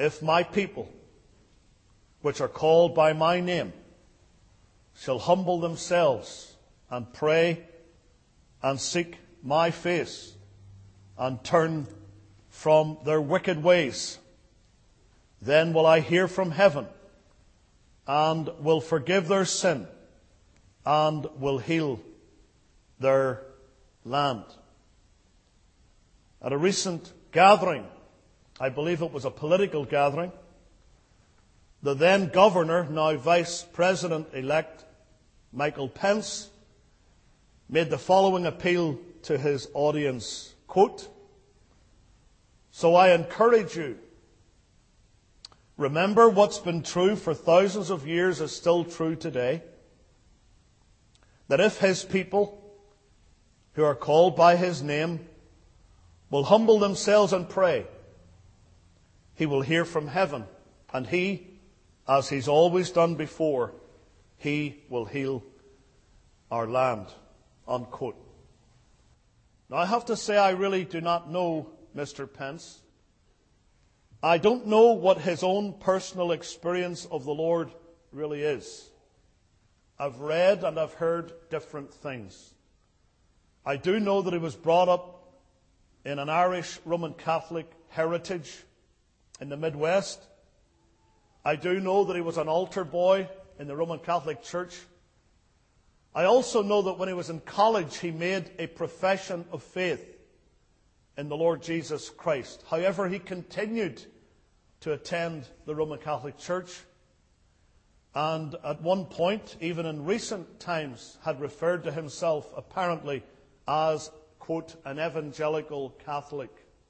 if my people, which are called by my name, shall humble themselves and pray and seek my face and turn from their wicked ways, then will I hear from heaven and will forgive their sin and will heal their land. At a recent gathering, I believe it was a political gathering, the then governor, now Vice President-elect Michael Pence, made the following appeal to his audience, quote, "So I encourage you, remember what's been true for thousands of years is still true today, that if his people, who are called by his name, will humble themselves and pray, he will hear from heaven, and he, as he's always done before, he will heal our land." Unquote. Now, I have to say I really do not know Mr. Pence. I don't know what his own personal experience of the Lord really is. I've read and I've heard different things. I do know that he was brought up in an Irish Roman Catholic heritage in the Midwest. I do know that he was an altar boy in the Roman Catholic Church. I also know that when he was in college, he made a profession of faith in the Lord Jesus Christ. However, he continued to attend the Roman Catholic Church, and at one point, even in recent times, had referred to himself apparently as, quote, an evangelical Catholic.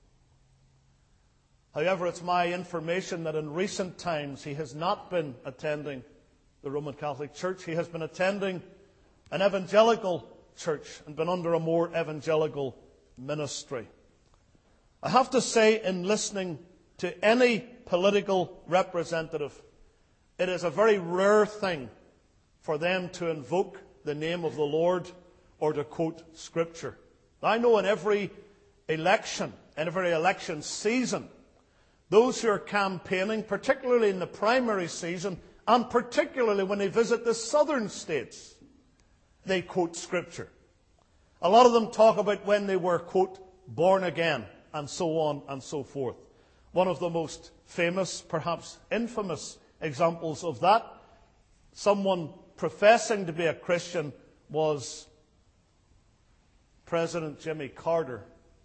However, it's my information that in recent times he has not been attending the Roman Catholic Church. He has been attending an evangelical church and been under a more evangelical ministry. I have to say, in listening to any political representative, it is a very rare thing for them to invoke the name of the Lord or to quote Scripture. I know in every election season, those who are campaigning, particularly in the primary season, and particularly when they visit the southern states, they quote Scripture. A lot of them talk about when they were, quote, born again, and so on and so forth. One of the most famous, perhaps infamous examples of that, someone professing to be a Christian, was President Jimmy Carter.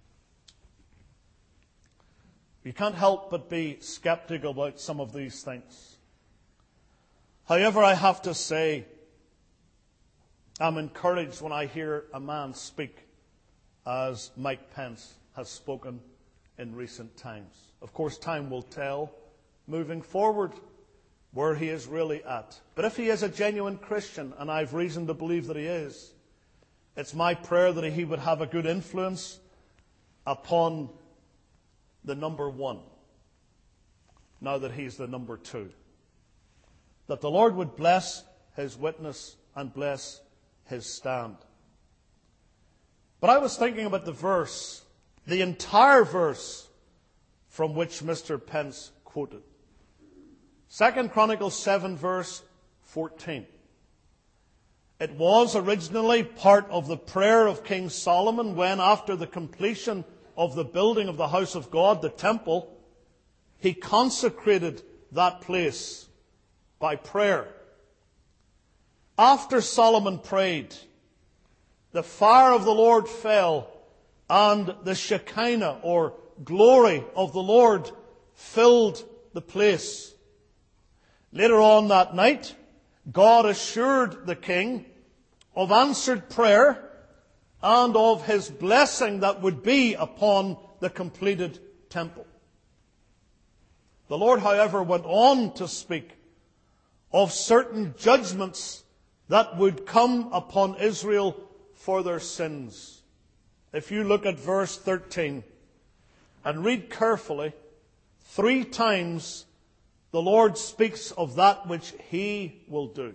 You can't help but be skeptical about some of these things. However, I have to say, I'm encouraged when I hear a man speak as Mike Pence has spoken in recent times. Of course, time will tell, moving forward, where he is really at. But if he is a genuine Christian, and I've reason to believe that he is, it's my prayer that he would have a good influence upon the number one, now that he's the number two. That the Lord would bless his witness and bless his stand. But I was thinking about the verse, the entire verse from which Mr. Pence quoted. 2 Chronicles 7 verse 14. It was originally part of the prayer of King Solomon when, after the completion of the building of the house of God, the temple, he consecrated that place by prayer. After Solomon prayed, the fire of the Lord fell, and the Shekinah, or glory of the Lord, filled the place. Later on that night, God assured the king of answered prayer and of his blessing that would be upon the completed temple. The Lord, however, went on to speak of certain judgments that would come upon Israel for their sins. If you look at verse 13 and read carefully, 3 times the Lord speaks of that which he will do.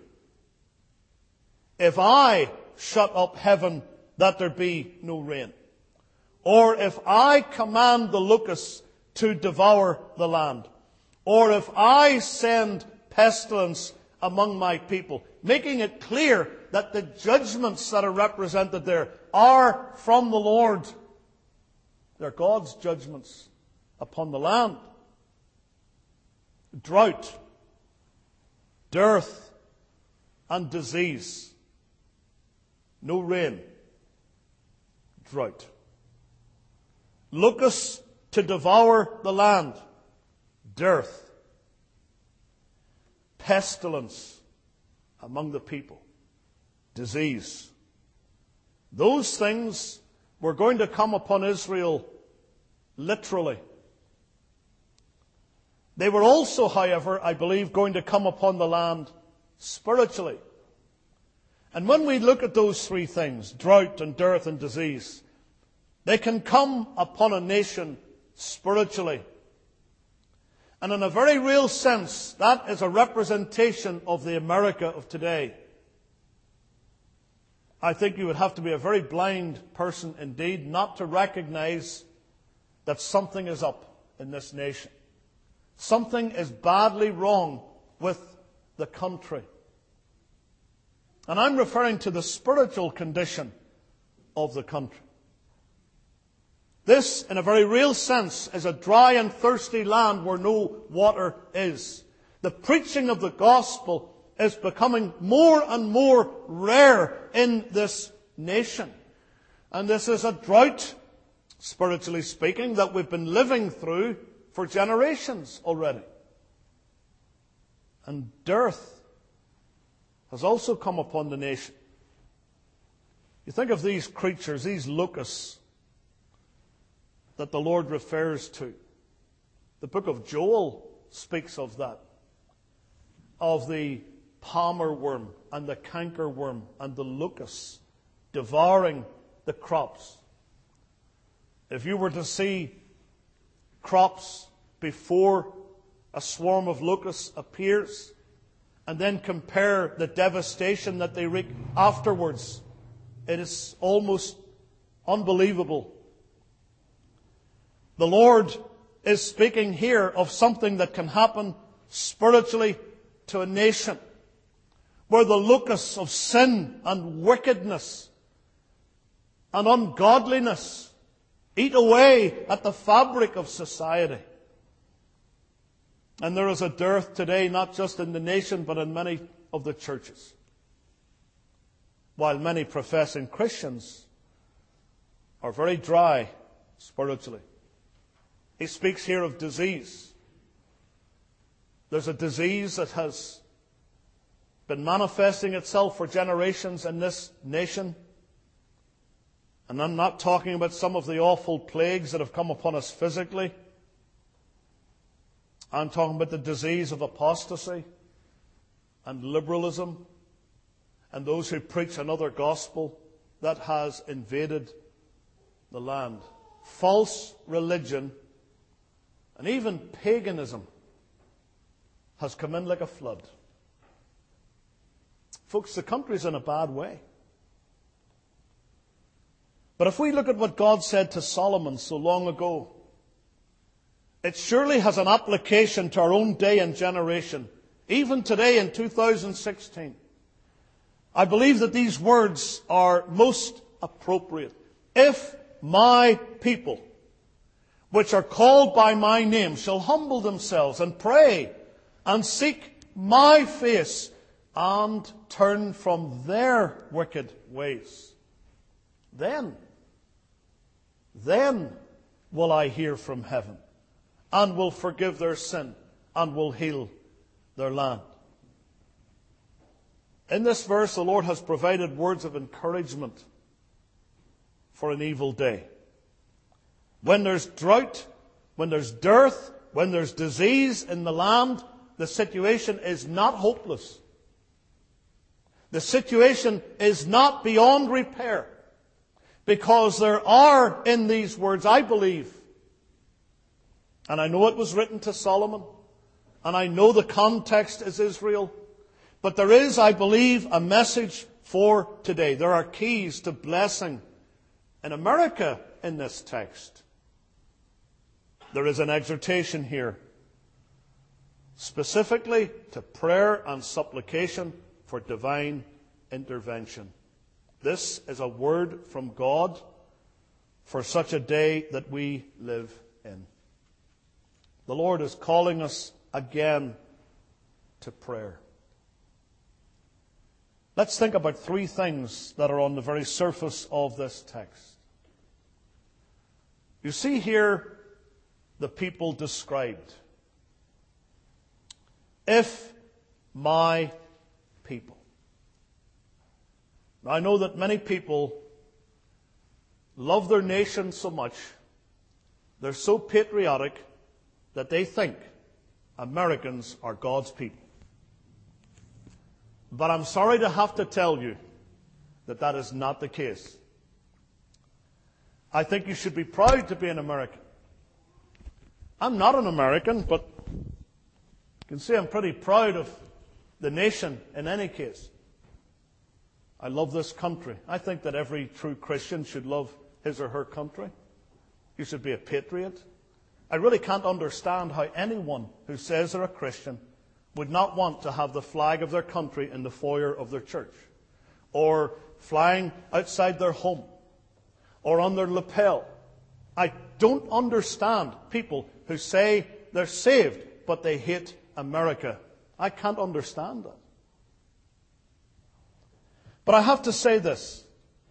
If I shut up heaven that there be no rain, or if I command the locusts to devour the land, or if I send pestilence among my people, making it clear that the judgments that are represented there are from the Lord. They're God's judgments upon the land. Drought, dearth, and disease. No rain. Drought. Locusts to devour the land. Dearth. Pestilence among the people. Disease. Those things were going to come upon Israel literally. They were also, however, I believe, going to come upon the land spiritually. And when we look at those three things, drought and dearth and disease, they can come upon a nation spiritually. And in a very real sense, that is a representation of the America of today. I think you would have to be a very blind person indeed not to recognize that something is up in this nation. Something is badly wrong with the country. And I'm referring to the spiritual condition of the country. This, in a very real sense, is a dry and thirsty land where no water is. The preaching of the gospel is becoming more and more rare in this nation. And this is a drought, spiritually speaking, that we've been living through for generations already. And dearth has also come upon the nation. You think of these creatures, these locusts, that the Lord refers to. The book of Joel speaks of that. Of the palmer worm and the canker worm and the locusts devouring the crops. If you were to see crops before a swarm of locusts appears, and then compare the devastation that they wreak afterwards, it is almost unbelievable. The Lord is speaking here of something that can happen spiritually to a nation, where the locusts of sin and wickedness and ungodliness eat away at the fabric of society. And there is a dearth today, not just in the nation, but in many of the churches. While many professing Christians are very dry spiritually. He speaks here of disease. There's a disease that has been manifesting itself for generations in this nation. And I'm not talking about some of the awful plagues that have come upon us physically. I'm talking about the disease of apostasy and liberalism and those who preach another gospel that has invaded the land. False religion and even paganism has come in like a flood. Folks, the country's in a bad way. But if we look at what God said to Solomon so long ago, it surely has an application to our own day and generation, even today in 2016. I believe that these words are most appropriate. If my people, which are called by my name, shall humble themselves and pray and seek my face and turn from their wicked ways, then will I hear from heaven and will forgive their sin and will heal their land. In this verse, the Lord has provided words of encouragement for an evil day. When there's drought, when there's dearth, when there's disease in the land, the situation is not hopeless. The situation is not beyond repair. Because there are in these words, I believe, and I know it was written to Solomon, and I know the context is Israel, but there is, I believe, a message for today. There are keys to blessing in America in this text. There is an exhortation here specifically to prayer and supplication for divine intervention. This is a word from God for such a day that we live in. The Lord is calling us again to prayer. Let's think about three things that are on the very surface of this text. You see here the people described. If my people. Now, I know that many people love their nation so much, they're so patriotic that they think Americans are God's people. But I'm sorry to have to tell you that that is not the case. I think you should be proud to be an American. I'm not an American, but you can see I'm pretty proud of the nation in any case. I love this country. I think that every true Christian should love his or her country. You should be a patriot. I really can't understand how anyone who says they're a Christian would not want to have the flag of their country in the foyer of their church, or flying outside their home, or on their lapel. I don't understand people who say they're saved, but they hate America. I can't understand that. But I have to say this.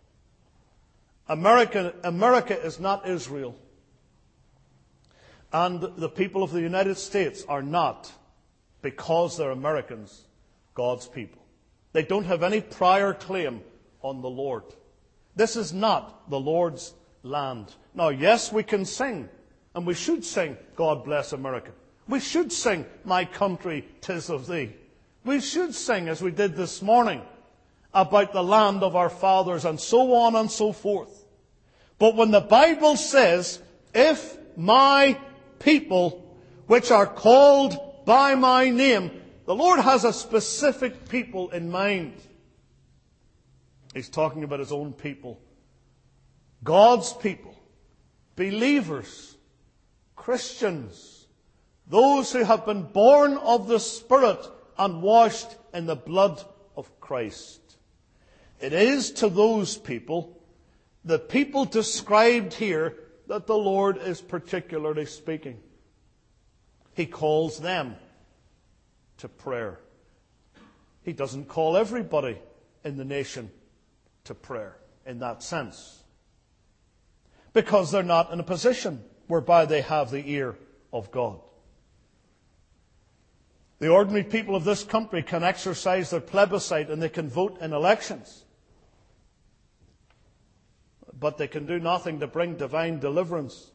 America is not Israel. And the people of the United States are not, because they're Americans, God's people. They don't have any prior claim on the Lord. This is not the Lord's land. Now, yes, we can sing, and we should sing, God bless America. We should sing, my country, 'tis of thee. We should sing, as we did this morning, about the land of our fathers, and so on and so forth. But when the Bible says, if my people, which are called by my name, the Lord has a specific people in mind. He's talking about his own people. God's people. Believers. Christians. Those who have been born of the Spirit and washed in the blood of Christ. It is to those people, the people described here, that the Lord is particularly speaking. He calls them to prayer. He doesn't call everybody in the nation to prayer in that sense, because they're not in a position whereby they have the ear of God. The ordinary people of this country can exercise their plebiscite and they can vote in elections, but they can do nothing to bring divine deliverance.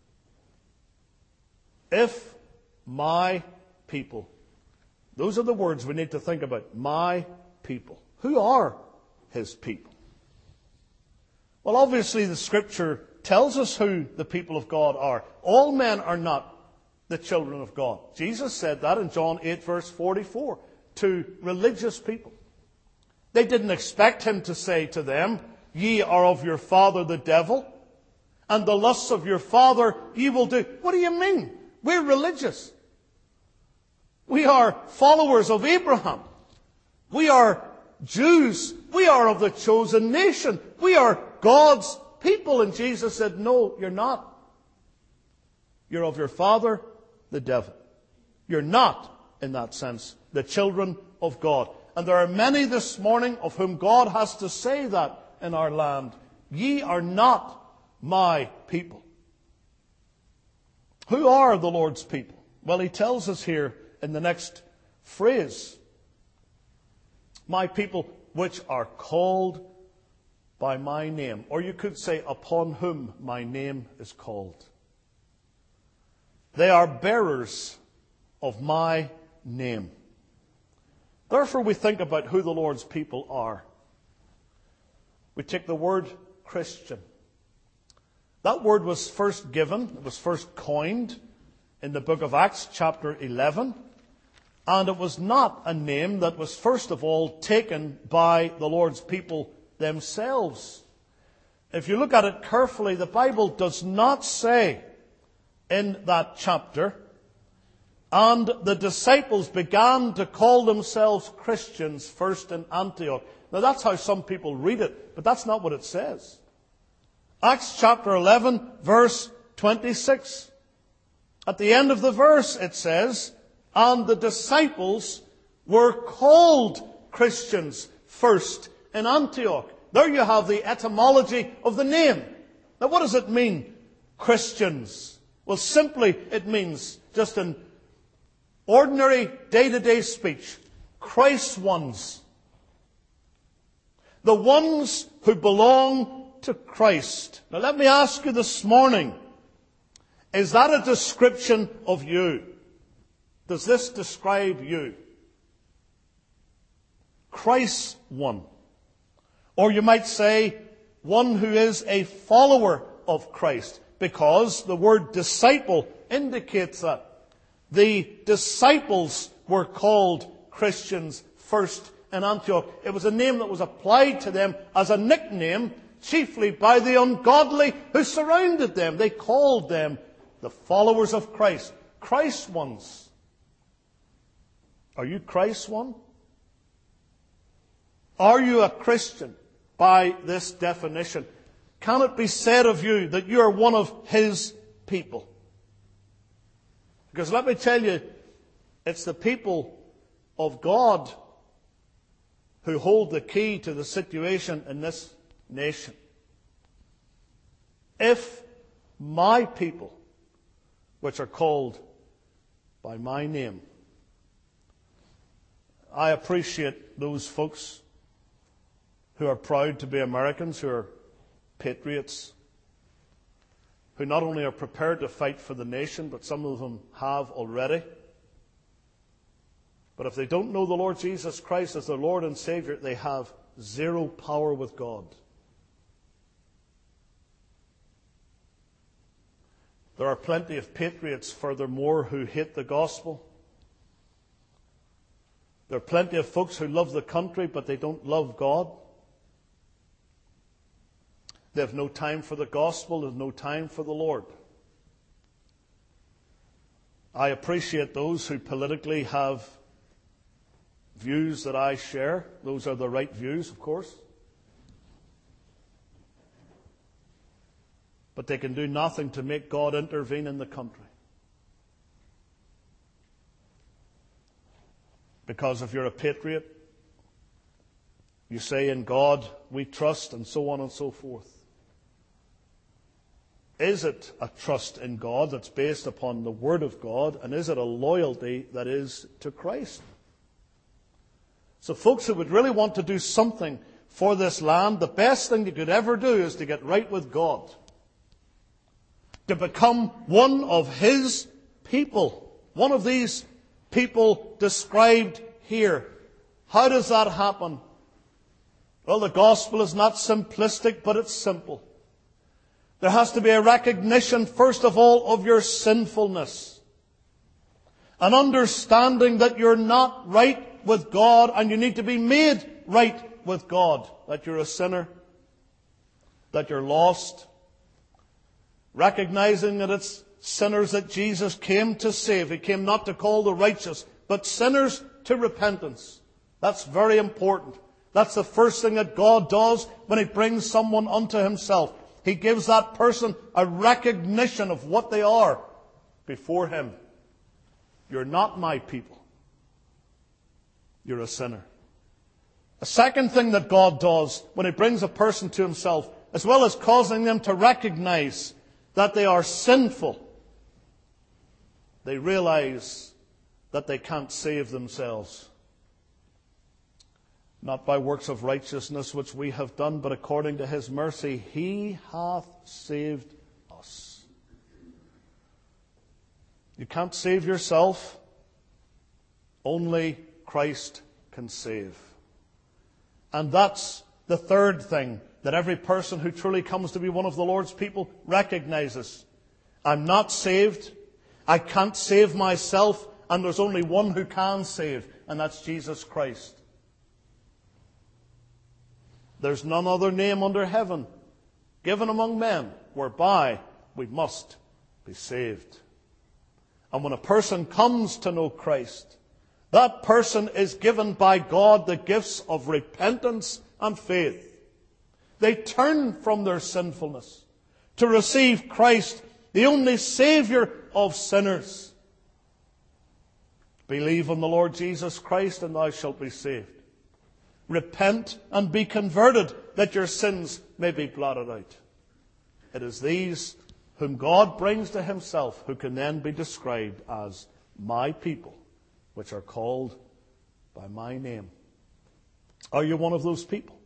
If my people, those are the words we need to think about. My people. Who are his people? Well, obviously the Scripture tells us who the people of God are. All men are not the children of God. Jesus said that in John 8 verse 44 to religious people. They didn't expect him to say to them, ye are of your father the devil, and the lusts of your father ye will do. What do you mean? We're religious. We are followers of Abraham. We are Jews. We are of the chosen nation. We are God's people. And Jesus said, no, you're not. You're of your father, the devil. You're not, in that sense, the children of God. And there are many this morning of whom God has to say that in our land. Ye are not my people. Who are the Lord's people? Well, he tells us here in the next phrase, my people which are called by my name. Or you could say, upon whom my name is called. They are bearers of my name. Therefore, we think about who the Lord's people are. We take the word Christian. That word was first given, it was first coined in the book of Acts, chapter 11. And it was not a name that was first of all taken by the Lord's people themselves. If you look at it carefully, the Bible does not say in that chapter, And the disciples began to call themselves Christians first in Antioch. Now that's how some people read it, but that's not what it says. Acts chapter 11, verse 26. At the end of the verse it says, and the disciples were called Christians first in Antioch. There you have the etymology of the name. Now what does it mean, Christians? Well, simply it means, just in ordinary day-to-day speech, Christ's ones. The ones who belong to Christ. Now let me ask you this morning, is that a description of you? Does this describe you? Christ's one. Or you might say, one who is a follower of Christ, because the word disciple indicates that. The disciples were called Christians first in Antioch. It was a name that was applied to them as a nickname, chiefly by the ungodly who surrounded them. They called them the followers of Christ, Christ's ones. Are you Christ's one? Are you a Christian by this definition? Can it be said of you that you are one of His people? Because let me tell you, it's the people of God who hold the key to the situation in this nation. If my people, which are called by my name, I appreciate those folks who are proud to be Americans, who are patriots, who not only are prepared to fight for the nation, but some of them have already. But if they don't know the Lord Jesus Christ as their Lord and Savior, they have zero power with God. There are plenty of patriots, furthermore, who hate the gospel. There are plenty of folks who love the country, but they don't love God. They have no time for the gospel. They have no time for the Lord. I appreciate those who politically have views that I share. Those are the right views, of course. But they can do nothing to make God intervene in the country. Because if you're a patriot, you say, in God we trust, and so on and so forth. Is it a trust in God that's based upon the Word of God, and is it a loyalty that is to Christ? So folks who would really want to do something for this land, the best thing you could ever do is to get right with God. To become one of His people. One of these people described here. How does that happen? Well, the gospel is not simplistic, but it's simple. There has to be a recognition, first of all, of your sinfulness. An understanding that you're not right with God and you need to be made right with God. That you're a sinner. That you're lost. Recognizing that it's sinners that Jesus came to save. He came not to call the righteous, but sinners to repentance. That's very important. That's the first thing that God does when He brings someone unto Himself. He gives that person a recognition of what they are before Him. You're not my people. You're a sinner. A second thing that God does when He brings a person to Himself, as well as causing them to recognize that they are sinful, they realize that they can't save themselves. Not by works of righteousness which we have done, but according to His mercy, He hath saved us. You can't save yourself. Only Christ can save. And that's the third thing that every person who truly comes to be one of the Lord's people recognizes. I'm not saved. I can't save myself. And there's only one who can save, and that's Jesus Christ. There's none other name under heaven given among men whereby we must be saved. And when a person comes to know Christ, that person is given by God the gifts of repentance and faith. They turn from their sinfulness to receive Christ, the only Saviour of sinners. Believe on the Lord Jesus Christ and thou shalt be saved. Repent and be converted, that your sins may be blotted out. It is these whom God brings to himself who can then be described as my people, which are called by my name. Are you one of those people?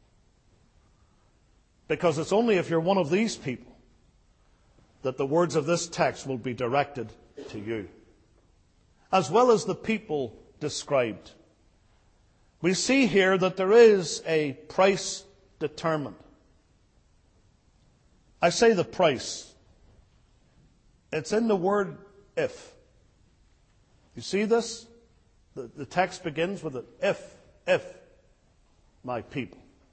Because it's only if you're one of these people that the words of this text will be directed to you, as well as the people described. We see here that there is a price determined. I say the price. It's in the word if. You see this? The text begins with it. If my people.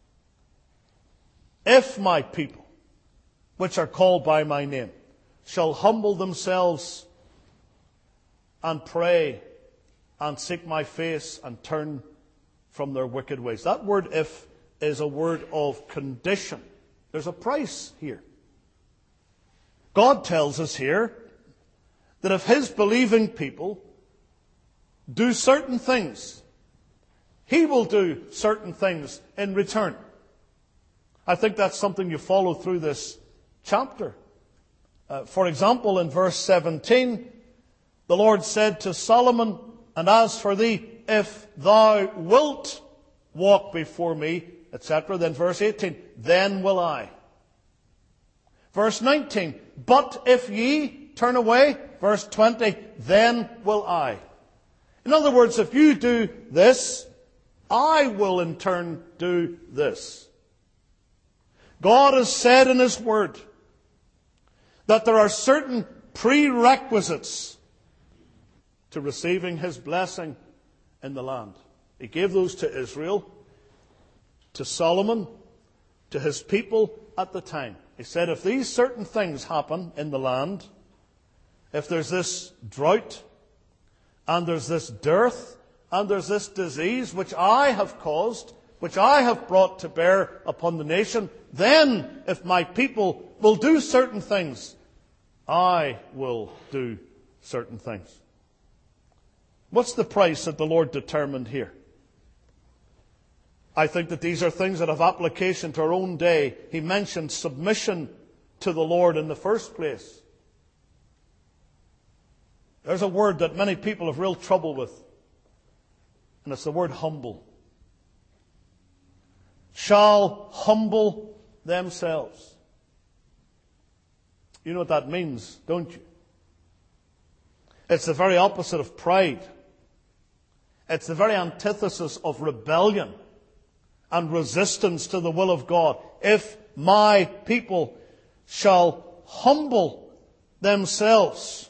If my people, which are called by my name, shall humble themselves and pray and seek my face and turn from their wicked ways. That word if is a word of condition. There's a price here. God tells us here that if his believing people do certain things, he will do certain things in return. I think that's something you follow through this chapter. For example, in verse 17, the Lord said to Solomon, and as for thee, if thou wilt walk before me, etc. Then verse 18, then will I. Verse 19, but if ye turn away, verse 20, then will I. In other words, if you do this, I will in turn do this. God has said in his word that there are certain prerequisites to receiving his blessing in the land. He gave those to Israel, to Solomon, to his people at the time. He said, if these certain things happen in the land, if there's this drought, and there's this dearth, and there's this disease which I have caused, which I have brought to bear upon the nation, then if my people will do certain things, I will do certain things. What's the price that the Lord determined here? I think that these are things that have application to our own day. He mentioned submission to the Lord in the first place. There's a word that many people have real trouble with, and it's the word humble. Shall humble themselves. You know what that means, don't you? It's the very opposite of pride. It's the very antithesis of rebellion and resistance to the will of God. If my people shall humble themselves.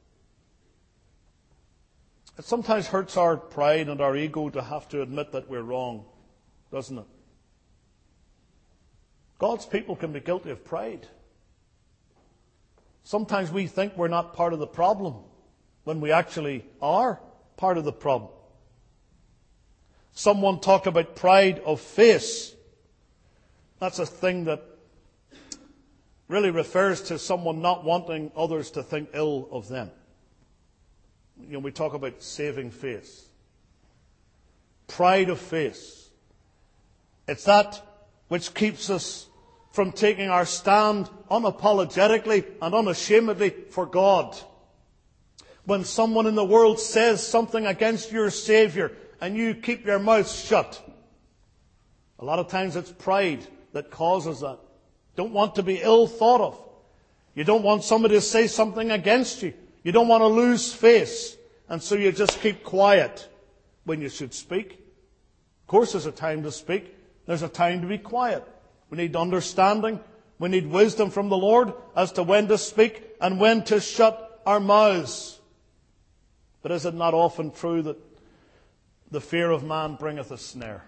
It sometimes hurts our pride and our ego to have to admit that we're wrong, doesn't it? God's people can be guilty of pride. Sometimes we think we're not part of the problem when we actually are part of the problem. Someone talked about pride of face. That's a thing that really refers to someone not wanting others to think ill of them. You know, we talk about saving face. Pride of face. It's that which keeps us from taking our stand unapologetically and unashamedly for God. When someone in the world says something against your Saviour and you keep your mouth shut, a lot of times it's pride that causes that. Don't want to be ill thought of. You don't want somebody to say something against you. You don't want to lose face. And so you just keep quiet when you should speak. Of course there's a time to speak. There's a time to be quiet. We need understanding. We need wisdom from the Lord as to when to speak and when to shut our mouths. But is it not often true that the fear of man bringeth a snare?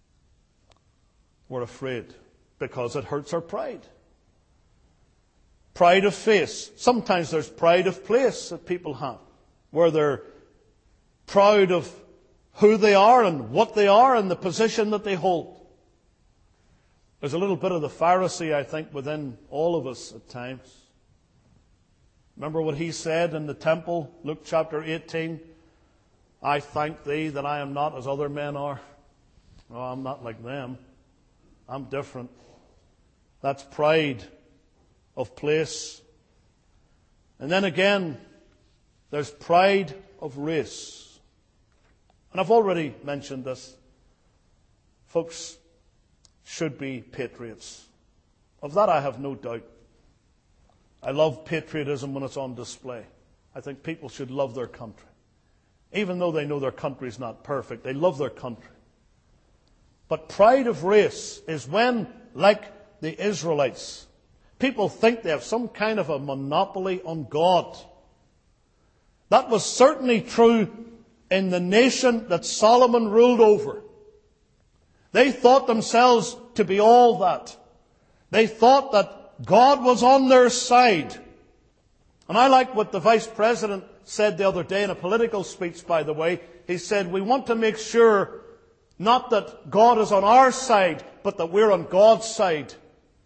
We're afraid because it hurts our pride. pride of face. Sometimes there's pride of place that people have, where they're proud of who they are and what they are and the position that they hold. There's a little bit of the Pharisee, I think, within all of us at times. Remember what he said in the temple, Luke chapter 18? I thank thee that I am not as other men are. No, I'm not like them. I'm different. That's pride of place. And then again, there's pride of race. And I've already mentioned this. Folks should be patriots. Of that I have no doubt. I love patriotism when it's on display. I think people should love their country. Even though they know their country is not perfect, they love their country. But pride of race is when, like the Israelites, people think they have some kind of a monopoly on God. That was certainly true in the nation that Solomon ruled over. They thought themselves to be all that. They thought that God was on their side. And I like what the Vice President said the other day in a political speech, by the way. He said, we want to make sure not that God is on our side, but that we're on God's side.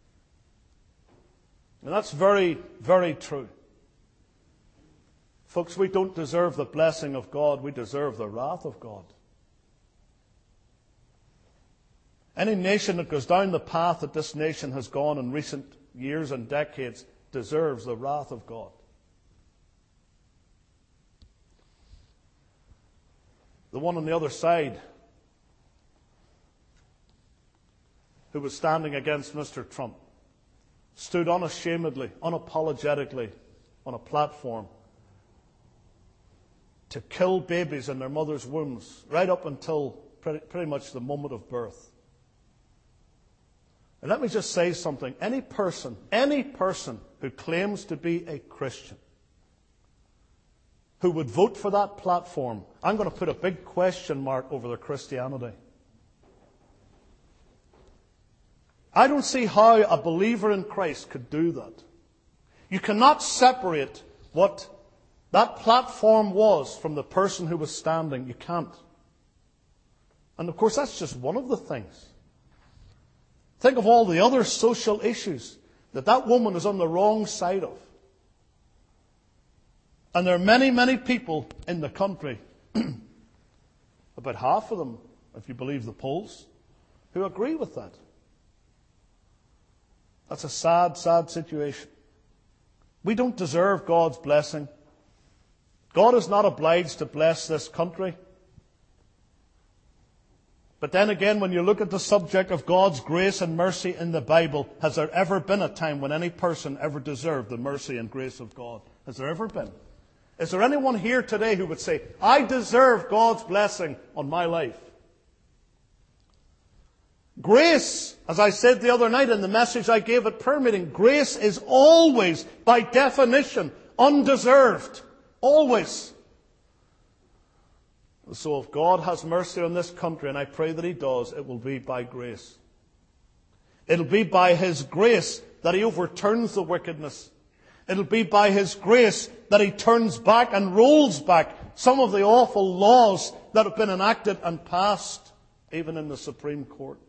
And that's very, very true. Folks, we don't deserve the blessing of God. We deserve the wrath of God. Any nation that goes down the path that this nation has gone in recent years and decades deserves the wrath of God. The one on the other side who was standing against Mr. Trump stood unashamedly, unapologetically on a platform to kill babies in their mother's wombs right up until pretty much the moment of birth. And let me just say something. Any person who claims to be a Christian, who would vote for that platform, I'm going to put a big question mark over their Christianity. I don't see how a believer in Christ could do that. You cannot separate what that platform was from the person who was standing. You can't. And of course, that's just one of the things. Think of all the other social issues that woman is on the wrong side of. And there are many, many people in the country, about half of them, if you believe the polls, who agree with that. That's a sad, sad situation. We don't deserve God's blessing. God is not obliged to bless this country. But then again, when you look at the subject of God's grace and mercy in the Bible, has there ever been a time when any person ever deserved the mercy and grace of God? Has there ever been? Is there anyone here today who would say, I deserve God's blessing on my life? Grace, as I said the other night in the message I gave at prayer meeting, grace is always, by definition, undeserved. Always. So if God has mercy on this country, and I pray that He does, it will be by grace. It'll be by His grace that He overturns the wickedness. It'll be by His grace that He turns back and rolls back some of the awful laws that have been enacted and passed, even in the Supreme Court.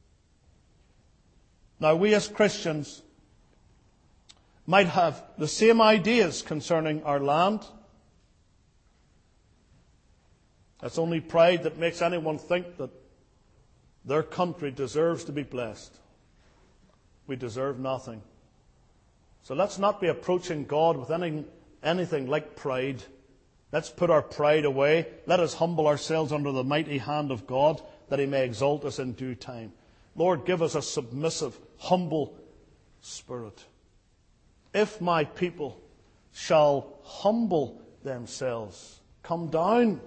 Now, we as Christians might have the same ideas concerning our land. It's only pride that makes anyone think that their country deserves to be blessed. We deserve nothing. So let's not be approaching God with anything like pride. Let's put our pride away. Let us humble ourselves under the mighty hand of God, that He may exalt us in due time. Lord, give us a submissive, humble spirit. If my people shall humble themselves, come down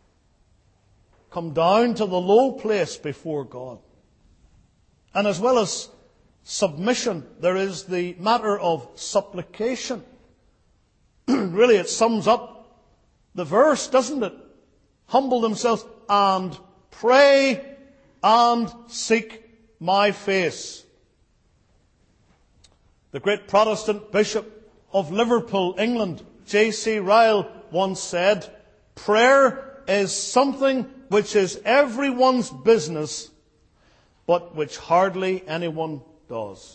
to the low place before God. And as well as submission, there is the matter of supplication. Really, it sums up the verse, doesn't it? Humble themselves and pray and seek my face. The great Protestant Bishop of Liverpool, England, J.C. Ryle, once said, "Prayer is something which is everyone's business, but which hardly anyone does."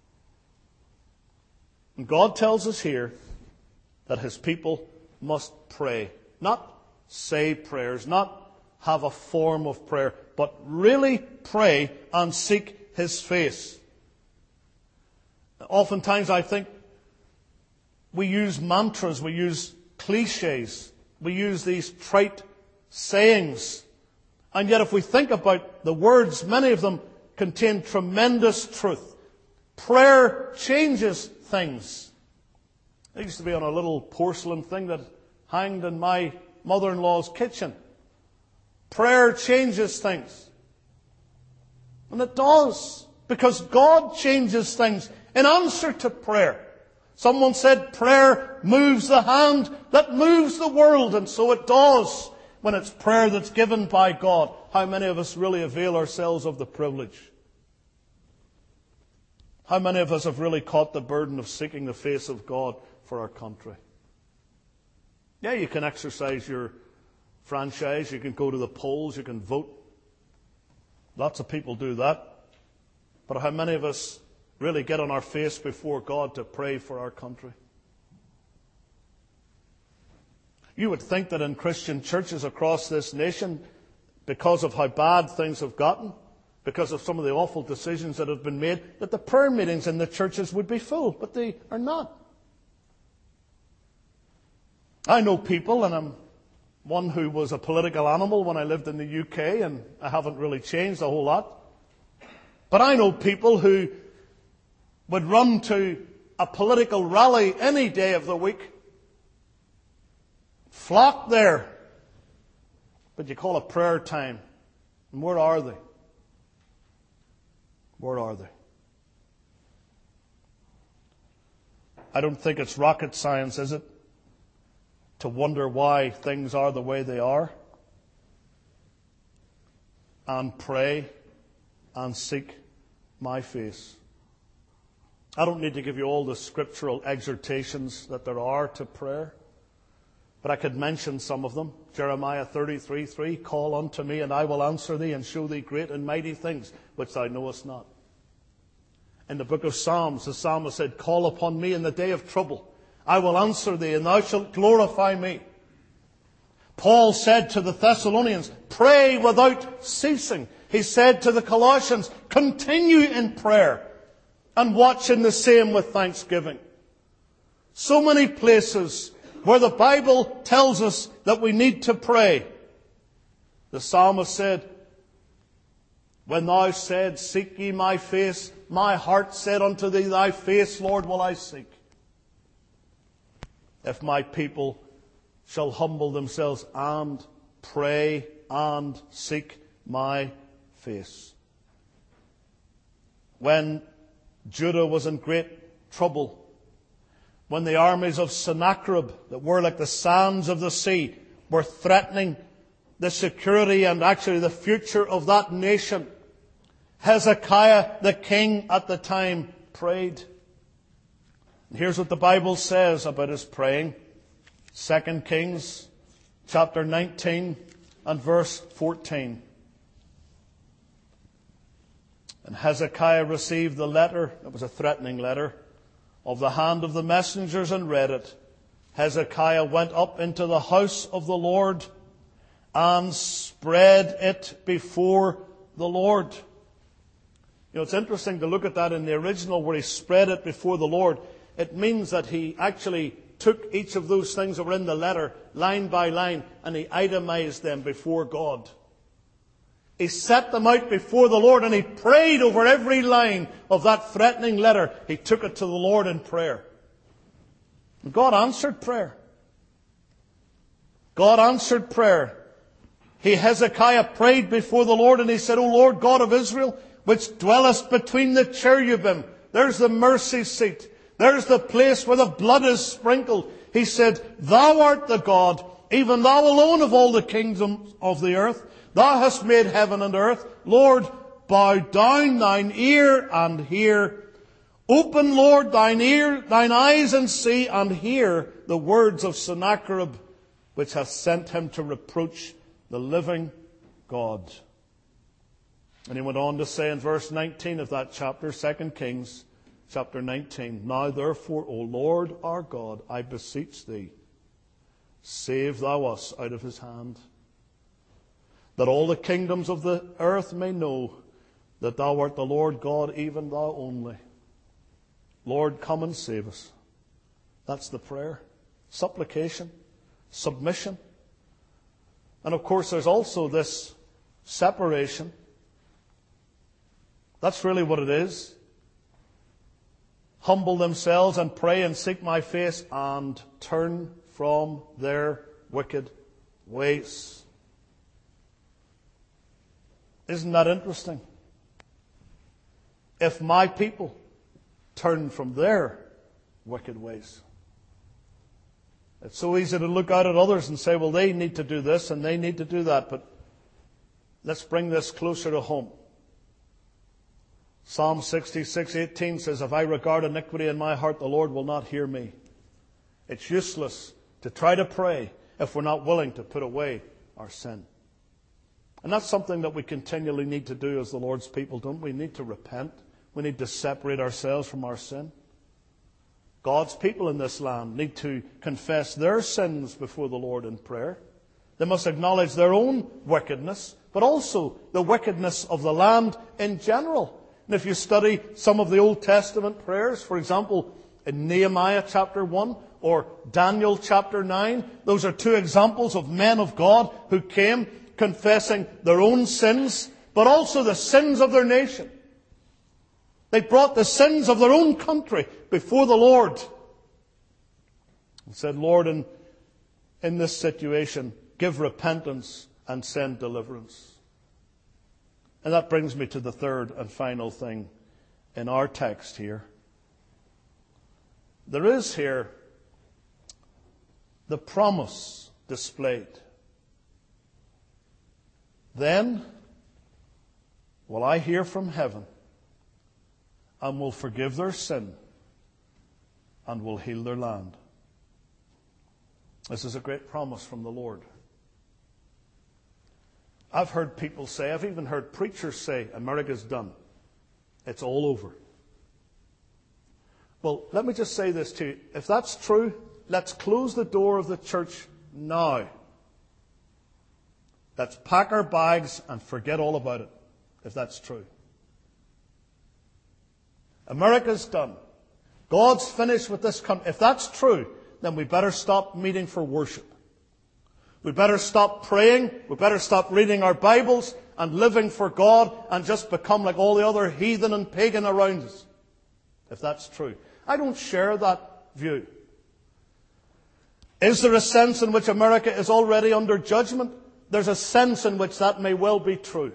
And God tells us here that His people must pray. Not say prayers, not have a form of prayer, but really pray and seek His face. Oftentimes I think we use mantras, we use cliches, we use these trite sayings. And yet if we think about the words, many of them contain tremendous truth. Prayer changes things. I used to be on a little porcelain thing that hanged in my mother-in-law's kitchen. Prayer changes things. And it does, because God changes things in answer to prayer. Someone said prayer moves the hand that moves the world, and so it does when it's prayer that's given by God. How many of us really avail ourselves of the privilege? How many of us have really caught the burden of seeking the face of God for our country? Yeah, you can exercise your franchise, you can go to the polls, you can vote. Lots of people do that. But how many of us really get on our face before God to pray for our country? You would think that in Christian churches across this nation, because of how bad things have gotten, because of some of the awful decisions that have been made, that the prayer meetings in the churches would be full, but they are not. I know people, and I'm one who was a political animal when I lived in the UK, and I haven't really changed a whole lot. But I know people who would run to a political rally any day of the week, flock there, but you call it prayer time. And where are they? Where are they? I don't think it's rocket science, is it, to wonder why things are the way they are, and pray and seek my face. I don't need to give you all the scriptural exhortations that there are to prayer, but I could mention some of them. Jeremiah 33:3, "Call unto me, and I will answer thee, and show thee great and mighty things which thou knowest not." In the book of Psalms, the psalmist said, "Call upon me in the day of trouble. I will answer thee, and thou shalt glorify me." Paul said to the Thessalonians, "Pray without ceasing." He said to the Colossians, "Continue in prayer, and watch in the same with thanksgiving." So many places where the Bible tells us that we need to pray. The psalmist said, "When thou said, Seek ye my face, my heart said unto thee, Thy face, Lord, will I seek. If my people shall humble themselves and pray and seek my face." When Judah was in great trouble, when the armies of Sennacherib, that were like the sands of the sea, were threatening the security and actually the future of that nation, Hezekiah, the king at the time, prayed. And here's what the Bible says about his praying. 2 Kings chapter 19 and verse 14. And Hezekiah received the letter, it was a threatening letter, of the hand of the messengers and read it. Hezekiah went up into the house of the Lord and spread it before the Lord. You know, it's interesting to look at that in the original where he spread it before the Lord. It means that he actually took each of those things that were in the letter, line by line, and he itemized them before God. He set them out before the Lord and he prayed over every line of that threatening letter. He took it to the Lord in prayer. And God answered prayer. God answered prayer. Hezekiah prayed before the Lord and he said, "O Lord God of Israel, which dwellest between the cherubim," there's the mercy seat. There's the place where the blood is sprinkled. He said, "Thou art the God, even thou alone of all the kingdoms of the earth. Thou hast made heaven and earth. Lord, bow down thine ear and hear. Open, Lord, thine eyes and see and hear the words of Sennacherib, which hath sent him to reproach the living God. And he went on to say in verse 19 of that chapter, 2 Kings chapter 19, Now therefore, O Lord our God, I beseech thee, save thou us out of his hand, that all the kingdoms of the earth may know that thou art the Lord God, even thou only. Lord, come and save us. That's the prayer. Supplication. Submission. And of course there's also this separation. That's really what it is. Humble themselves and pray and seek my face and turn from their wicked ways. Isn't that interesting? If my people turn from their wicked ways. It's so easy to look out at others and say, well, they need to do this and they need to do that. But let's bring this closer to home. Psalm 66:18 says, if I regard iniquity in my heart, the Lord will not hear me. It's useless to try to pray if we're not willing to put away our sin. And that's something that we continually need to do as the Lord's people, don't we? We need to repent. We need to separate ourselves from our sin. God's people in this land need to confess their sins before the Lord in prayer. They must acknowledge their own wickedness, but also the wickedness of the land in general. And if you study some of the Old Testament prayers, for example, in Nehemiah chapter 1 or Daniel chapter 9, those are two examples of men of God who came confessing their own sins, but also the sins of their nation. They brought the sins of their own country before the Lord and said, Lord, in this situation, give repentance and send deliverance. And that brings me to the third and final thing in our text here. There is here the promise displayed. Then will I hear from heaven and will forgive their sin and will heal their land. This is a great promise from the Lord. I've heard people say, I've even heard preachers say, America's done. It's all over. Well, let me just say this to you. If that's true, let's close the door of the church now. Let's pack our bags and forget all about it, if that's true. America's done. God's finished with this country. If that's true, then we better stop meeting for worship. We better stop praying. We better stop reading our Bibles and living for God and just become like all the other heathen and pagan around us. If that's true. I don't share that view. Is there a sense in which America is already under judgment? There's a sense in which that may well be true.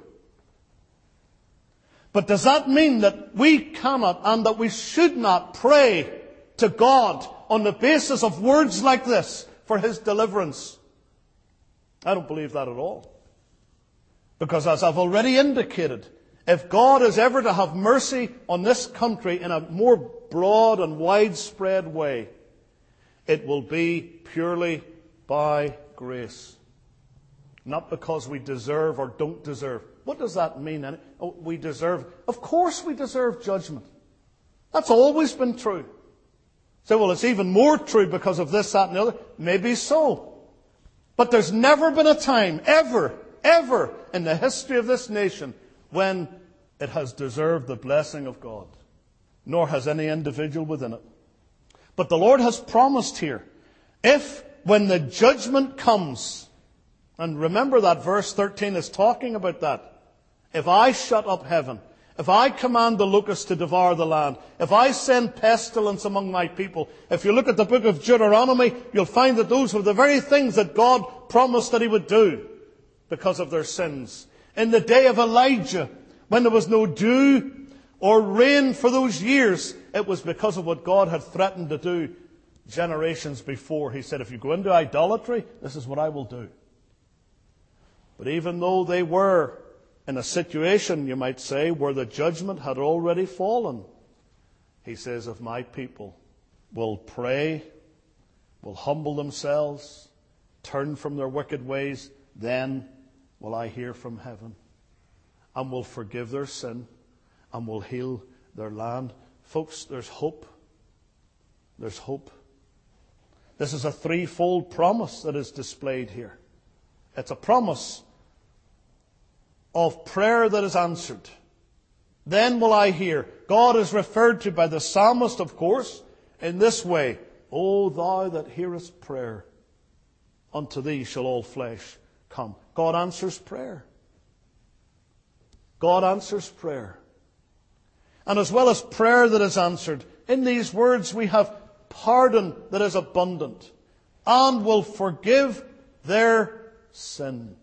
But does that mean that we cannot and that we should not pray to God on the basis of words like this for His deliverance? I don't believe that at all. Because as I've already indicated, if God is ever to have mercy on this country in a more broad and widespread way, it will be purely by grace. Not because we deserve or don't deserve. What does that mean? Oh, we deserve. Of course we deserve judgment. That's always been true. So, well, it's even more true because of this, that, and the other. Maybe so. But there's never been a time, ever in the history of this nation when it has deserved the blessing of God. Nor has any individual within it. But the Lord has promised here, if when the judgment comes, and remember that verse 13 is talking about that. If I shut up heaven, if I command the locusts to devour the land, if I send pestilence among my people, if you look at the book of Deuteronomy, you'll find that those were the very things that God promised that He would do because of their sins. In the day of Elijah, when there was no dew or rain for those years, it was because of what God had threatened to do generations before. He said, if you go into idolatry, this is what I will do. But even though they were in a situation, you might say, where the judgment had already fallen, He says, if my people will pray, will humble themselves, turn from their wicked ways, then will I hear from heaven and will forgive their sin and will heal their land. Folks, there's hope. There's hope. This is a threefold promise that is displayed here. It's a promise of prayer that is answered. Then will I hear. God is referred to by the psalmist, of course, in this way. O thou that hearest prayer, unto thee shall all flesh come. God answers prayer. God answers prayer. And as well as prayer that is answered, in these words we have pardon that is abundant, and will forgive their sin.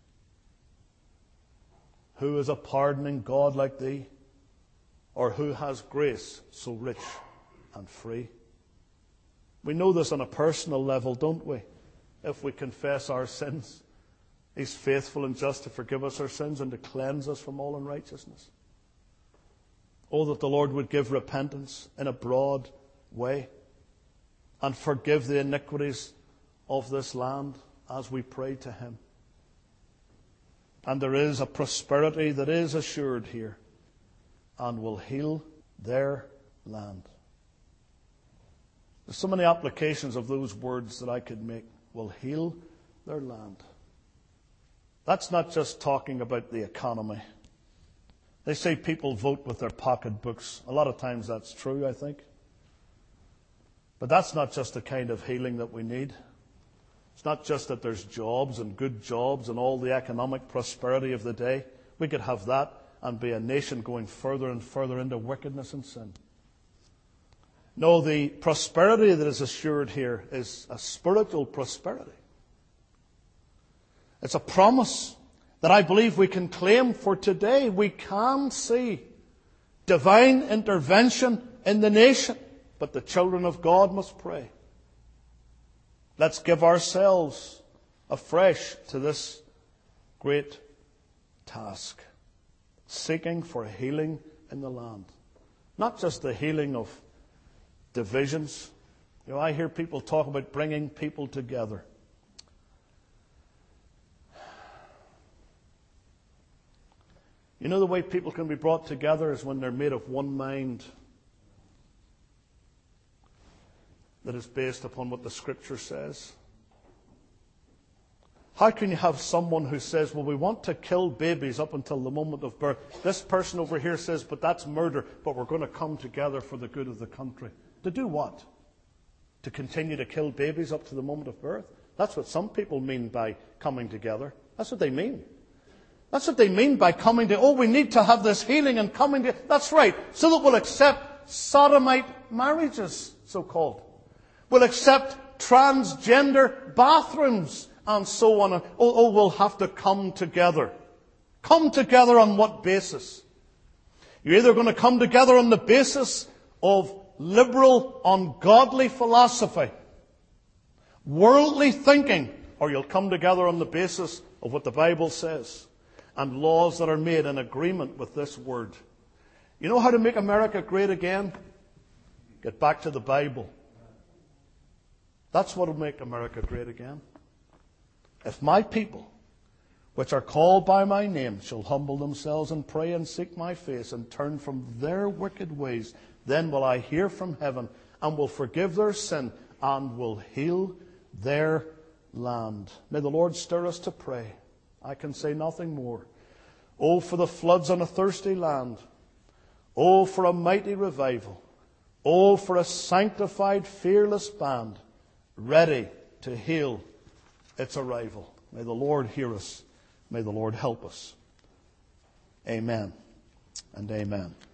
Who is a pardoning God like thee? Or who has grace so rich and free? We know this on a personal level, don't we? If we confess our sins, He's faithful and just to forgive us our sins and to cleanse us from all unrighteousness. Oh, that the Lord would give repentance in a broad way and forgive the iniquities of this land as we pray to Him. And there is a prosperity that is assured here and will heal their land. There's so many applications of those words that I could make. Will heal their land. That's not just talking about the economy. They say people vote with their pocketbooks. A lot of times that's true, I think. But that's not just the kind of healing that we need. It's not just that there's jobs and good jobs and all the economic prosperity of the day. We could have that and be a nation going further and further into wickedness and sin. No, the prosperity that is assured here is a spiritual prosperity. It's a promise that I believe we can claim for today. We can see divine intervention in the nation, but the children of God must pray. Let's give ourselves afresh to this great task, seeking for healing in the land. Not just the healing of divisions. You know, I hear people talk about bringing people together. You know, the way people can be brought together is when they're made of one mind that is based upon what the Scripture says. How can you have someone who says, well, we want to kill babies up until the moment of birth? This person over here says, but that's murder, but we're going to come together for the good of the country. To do what? To continue to kill babies up to the moment of birth? That's what some people mean by coming together. That's what they mean. That's what they mean by coming to, we need to have this healing and coming to, that's right, so that we'll accept sodomite marriages, so-called. We'll accept transgender bathrooms and so on. We'll have to come together. Come together on what basis? You're either going to come together on the basis of liberal, ungodly philosophy, worldly thinking, or you'll come together on the basis of what the Bible says and laws that are made in agreement with this word. You know how to make America great again? Get back to the Bible. That's what will make America great again. If my people, which are called by my name, shall humble themselves and pray and seek my face and turn from their wicked ways, then will I hear from heaven and will forgive their sin and will heal their land. May the Lord stir us to pray. I can say nothing more. Oh, for the floods on a thirsty land. Oh, for a mighty revival. Oh, for a sanctified, fearless band ready to hail its arrival. May the Lord hear us. May the Lord help us. Amen and amen.